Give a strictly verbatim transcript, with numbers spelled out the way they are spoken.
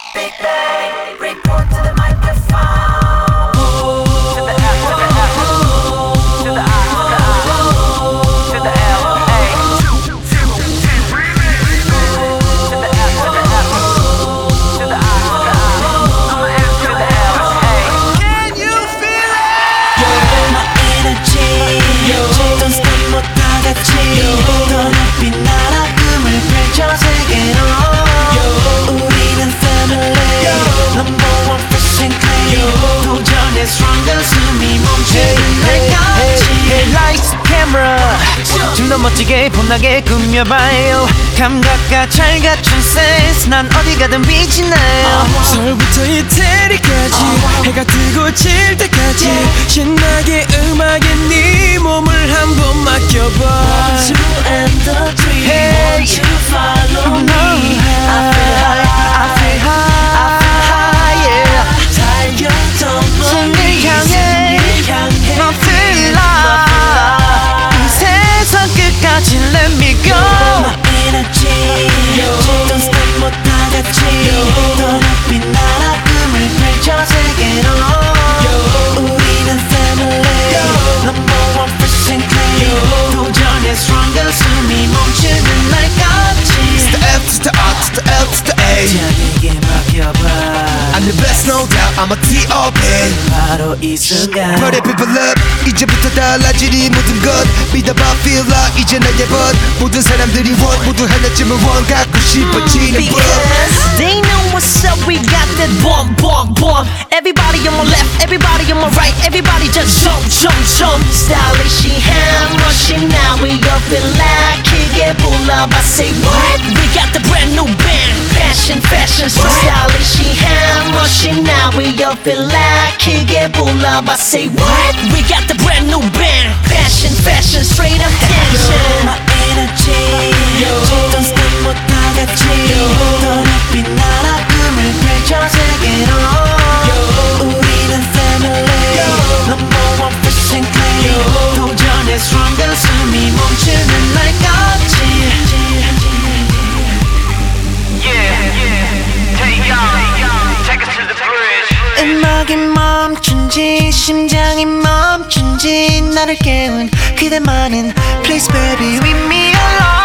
Big Bang, report to the microphone. To the F, to the F, to the I, to the I, to the L, A. To the F, to the F, to the I, to the I, to the F, to the L, A. Can you feel it? Yo, my energy. Yo, don't stop 못 다 같이. 더 높이 날아 꿈을 펼쳐 세계로. 우리는 family. Number one fresh and clean. 도전의 stronger 숨이 멈추는 날까지. Hey lights camera 좀 더 멋지게 폼나게 꾸며봐요. 감각과 잘 갖춘 센스 난 어디 가든 빛이 나요. 서울부터 이태리까지 해가 뜨고 질 때까지 신나게 음악에 네 몸을 한번 맡겨봐. One, two and the three. Won't you follow me? I feel high, I feel high, I feel high, yeah. 달려던 승리 향해 너 feel like 세상 끝까지 let me go. My energy. Don't stop 못 다 같이. 더 높이 날아 꿈을 펼쳐 세계로. 우리는 family. Number one fresh and clean. 도전의 stronger 숨이 멈추는 날까지. It's the F to the R to the L to the A. 자기에게 맡겨봐. I'm the best no doubt I'm a T O P. 바로 이 순간 Party people up 이제부터 달라질 이 모든 것 믿어봐 feel like 이제 나의 벗 모든 사람들이 원 모두 하나쯤은 원 갖고 싶어지는 법. Because they know what's up, we got that bomb, bomb, bomb. Everybody on my left, everybody on my right, everybody just jump, jump, jump. Stylish, hand rushing now, we up in like 기계 불러봐, say what? We got the brand new band, passion, fashion, so stylish, hand rushing now, we up in like 기계 불러봐, say what? We got the brand new band, passion, fashion, straight up tension. My energy, don't stop 못 다 같이. 더 높이 날아 꿈을 펼쳐 세계로. 우리는 family. Number one fresh and clean. 도전의 stronger 숨이 멈추는 날까지. Yeah, yeah, take off, take us to the bridge. 음악이 멈춘지 심장이 멈춘지 나를 깨운 그대만은 Please baby leave me alone.